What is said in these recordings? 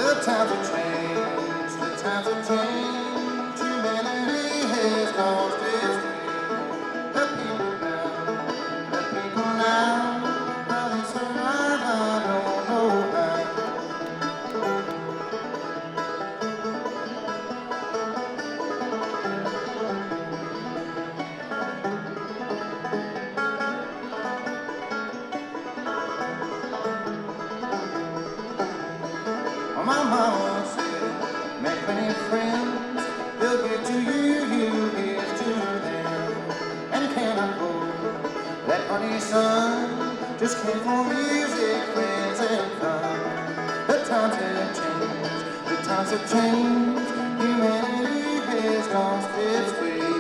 The times have changed, the times have changed. Humanity has lost its way. The people now, how they survive, I don't know how. Well, my mama said, make many friends, they'll get to you, you get to them. And can I hold that honey sun, just came for music, friends and fun. The times have changed, the times have changed. Humanity has lost its way.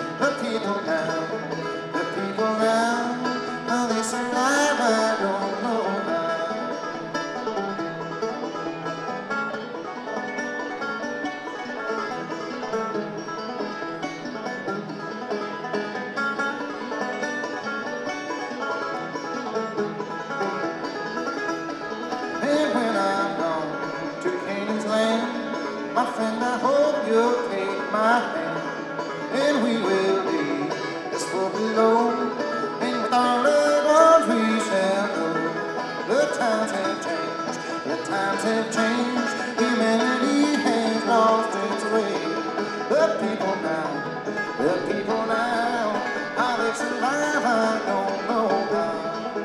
The people now, how they survive, I don't know how. And when I'm gone to Canaan's land, my friend, I hope you'll take my hand, and we will leave this world below, and with our loved ones we shall go. The times have changed, the times have changed. Humanity has lost its way. The people now, how they survive, I don't know how.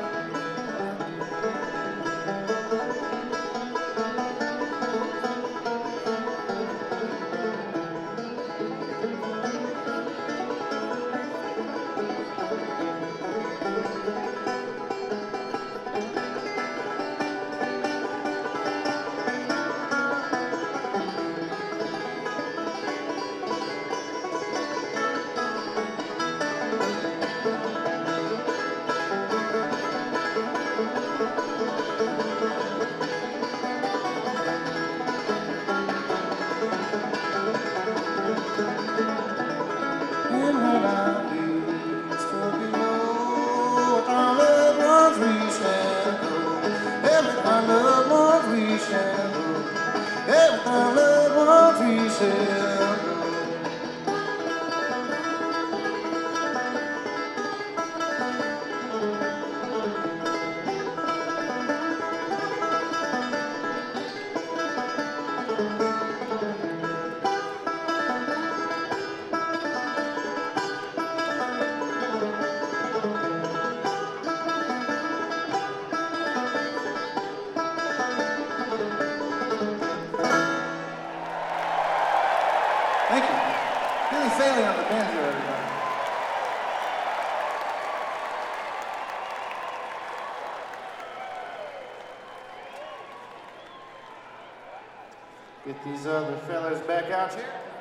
And when I leave this world below, with our loved ones we shall go. And with our loved ones we shall go. And with our loved ones we shall go. Thank you. Billy Faley on the banjo, everybody. Get these other fellas back out here.